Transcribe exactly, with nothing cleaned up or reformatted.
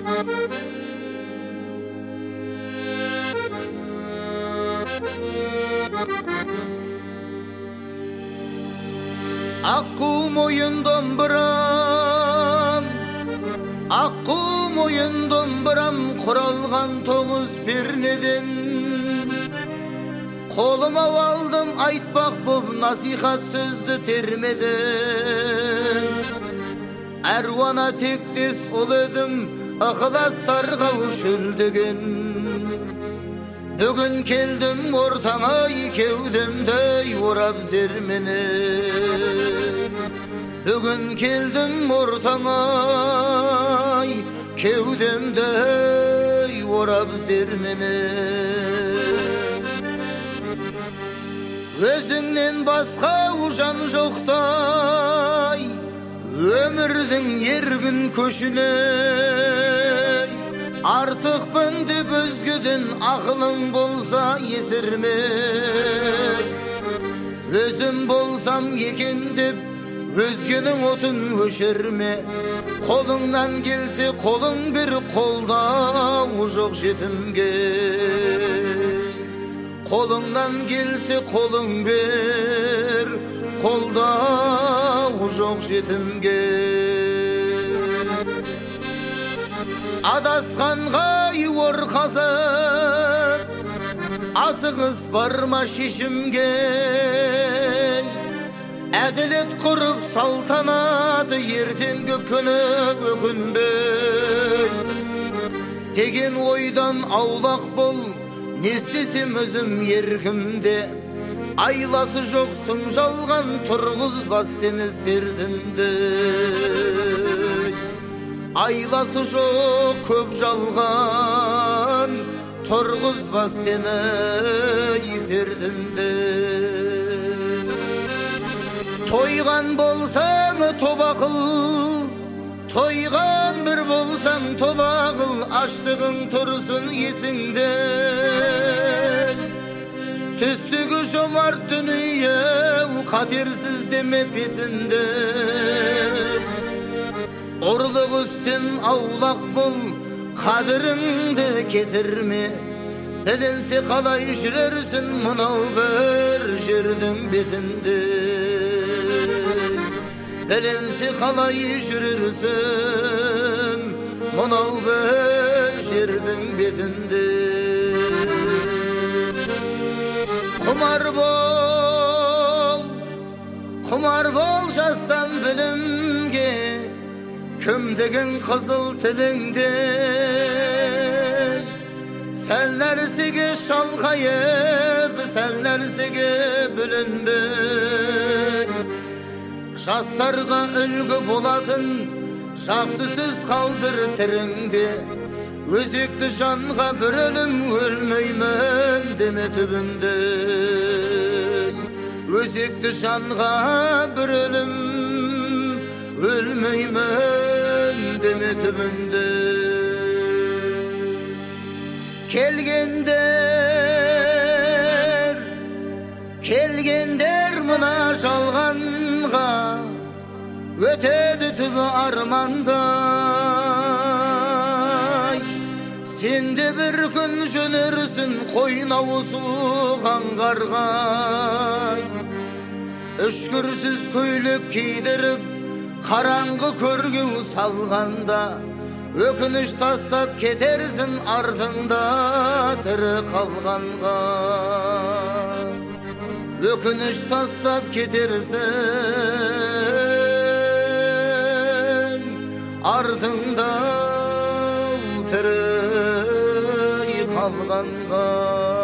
Akku moyun dombiram, akku moyun dombiram, kuralgan toğuz perneden. Koluma aldım aytbak bob nasihat sözdü termeden. Ervana tekdes ol edim, ıhlastarga uşuldegen. Bugün keldim ortana kevdemde yorab zermeni. Bugün keldim ortana kevdemde yorab zermeni. Özünden basqa ujan joqtay, ömürdün yergin köşüne. Artık ben de özgüdün aklın bolsa yesirme. Özüm bolsam yekindip özgünün otun höşerme. Kolundan gelse kolun bir kolda ujok jetimge. Kolundan gelse kolun bir kolda ujok jetimge. Adasqanға yuvar qazып, asығыз barma şişimge. Әділет құрып салтанаты ертеңгі күні өкінбей. Деген ойдан аулақ бол, не істесем өзім еркімде. Айласы жоқ сұм жалған тұрғызбас сені сердімде. Aylası жоқ көп жалған тұрғызбас сені есердінде. Тойған болсаң тоба қыл, тойған бір болсаң тоба қыл, аштығың тұрсын есіңде. Түстігі жомарт дүние қатерсіз деме песінде. Орлық үстен аулақ бол, қадіріңді кетірме. Біленсе қалай жүрерсін мынау бір жердің бетінде. Біленсе қалай жүрерсін мынау бір жердің бетінде. Құмар бол, құмар бол жастан білімге. Küm degen kızıl tilinde. Senlersige şalkayıp, senlersige bülünbün. Жастарға үлгі болатын жақсы сөз қалдыр тіріңде. Өзекті жанға бір өлім өлмеймін деме түбінде. Өзекті жанға бір өлім өлмеймін деме түбінде. Келгендер, келгендер мына жалғанға, өтеді түбі армандай. Сенде бір күн жөнерсін қойнаусы қаңғарғай. Үшкірсіз көйлек кейдіріп қараңғы көргеу салғанда, өкініш тастап кетерсін артыңда тірі қалғанға. Өкініш тастап кетерсін артыңда тірі қалғанға.